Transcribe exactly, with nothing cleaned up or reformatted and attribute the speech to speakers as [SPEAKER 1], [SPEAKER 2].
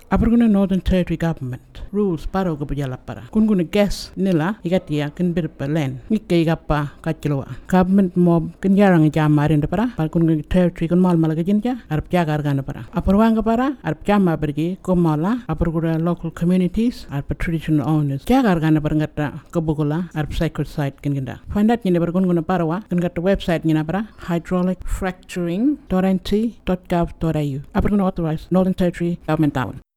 [SPEAKER 1] Apar guna Northern Territory government rules paro ko pajala para. Kun guna gas nila igatia kin birpa len. Ngikke igapa kachilwa. Government mob kin jarang jamarin para. Par kun guna territory kun mal malaga jinja arap jagar gana para. Apar wanga para arap jama bergi komala apar guna local communities arap traditional owners. Jagar gana para ngata kabugula arap sacred site kin ginda. Find out nyine bar kun guna parawa kin ngata website nyina para hydraulic fracturing dot n t dot gov dot a u. Apar guna authorized Northern Territory government town.